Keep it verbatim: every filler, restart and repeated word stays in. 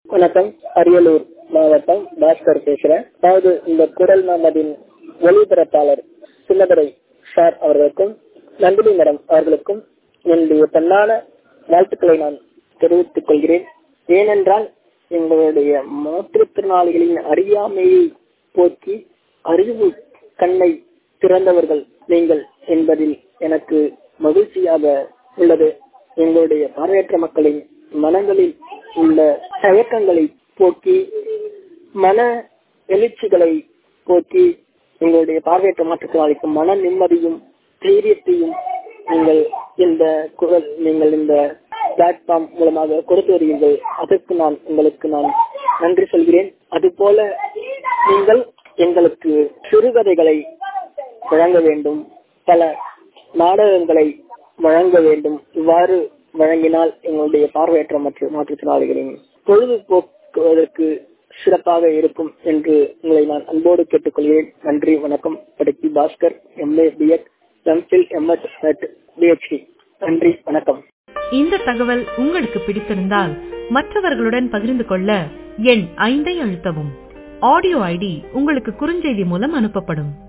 வணக்கம். அரியலூர் மாவட்டம் பாஸ்கர் பேசுறேன். அதாவது இந்த குரல் நமதின் ஒளிபரப்பாளர் சின்னதுரை சார் அவர்களுக்கும் நந்தினி மேடம் அவர்களுக்கும் என்னுடைய பொன்னான வாழ்த்துக்களை நான் தெரிவித்துக் கொள்கிறேன். ஏனென்றால் எங்களுடைய மாற்றுத்திறனாளிகளின் அறியாமையை போக்கி அறிவு கண்ணை திறந்தவர்கள் நீங்கள் என்பதில் எனக்கு மகிழ்ச்சியாக உள்ளது. எங்களுடைய பார்வையற்ற மக்களின் மனங்களில் உள்ள தயக்கங்களை போக்கி மன எழுச்சிகளை போக்கி எங்களுடைய பார்வையற்ற மாற்றுத்திறனாளிக்கு மன நிம்மதியும் தைரியத்தையும் நீங்கள் இந்த குரல் நீங்கள் இந்த பிளாட்ஃபார்ம் மூலமாக கொடுத்து வருவீர்கள். அதற்கு நான் உங்களுக்கு நான் நன்றி சொல்கிறேன். அதுபோல நீங்கள் எங்களுக்கு சிறுகதைகளை வழங்க வேண்டும், பல நாடகங்களை வழங்க வேண்டும். இவ்வாறு வழங்கினால் எங்களுடைய பார்வையற்ற மற்றும் மாற்றுத்திறனாளிகளின் பொழுதுபோக்குவதற்கு சிறப்பாக இருக்கும் என்று உங்களை நான் அன்போடு கேட்டுக்கொள்கிறேன். நன்றி, வணக்கம். படுக்கி Bhaskar, MA BEd, MPhil, MS, PhD. நன்றி, வணக்கம். இந்த தகவல் உங்களுக்கு பிடித்திருந்தால் மற்றவர்களுடன் பகிர்ந்து கொள்ள எண் ஐந்தை அழுத்தவும். ஆடியோ ஐடி உங்களுக்கு குறுஞ்செய்தி மூலம் அனுப்பப்படும்.